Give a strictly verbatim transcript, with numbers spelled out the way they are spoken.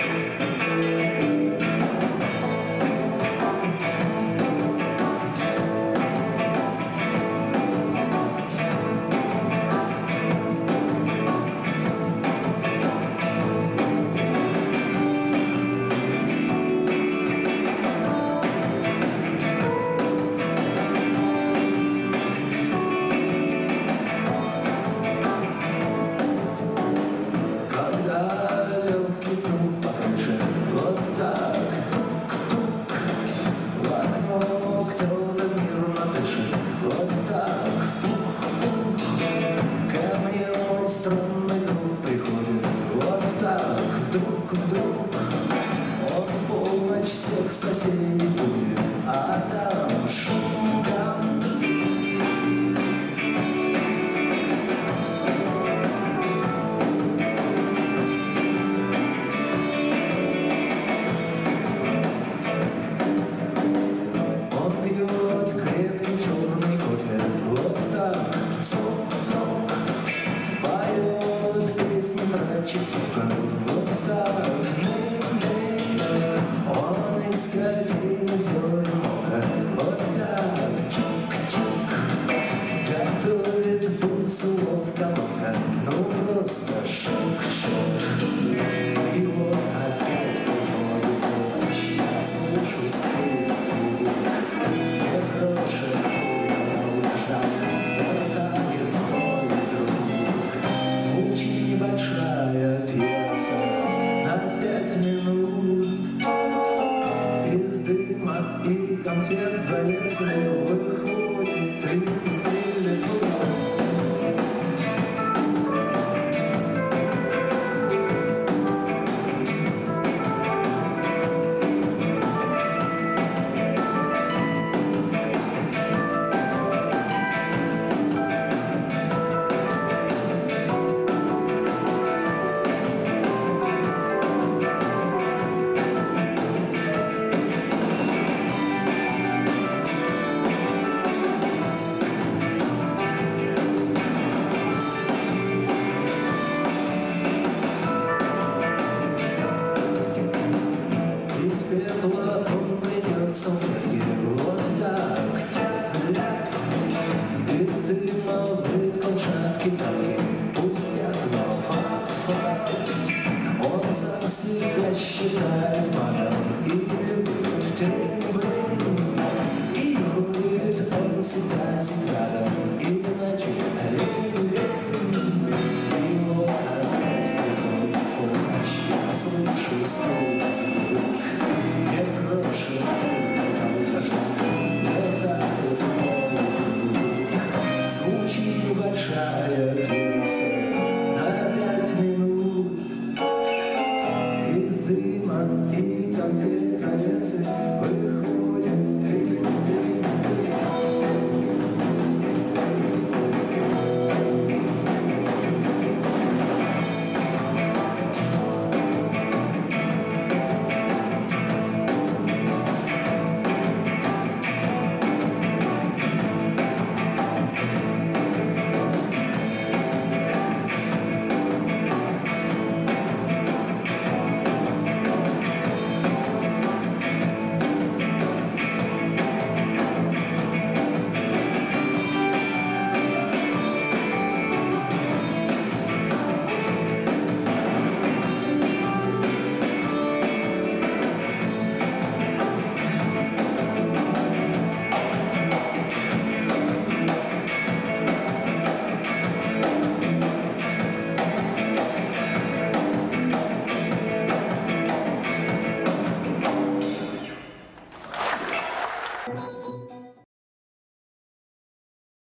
Всех соседей будет, а там шум, там. Он пьет крепкий черный кофе, вот так, цок-цок, поет песни про часовка, вот так. Он из кофейни взял много, вот так, чик-чик, готовит бусу ловко-ловко, ну просто шик-шик. И вот опять полною ночь, я слышу стук, звук, нехороший ждал, болтает мой друг. Звучит небольшая пьеса на пять минут. Из дыма и конфет завесы выходит телефон. Он придет салфетки, вот так, тяп-ляп. Из дыма выткал шапки тапки, пустяк, но факт-факт. Он сам себя считает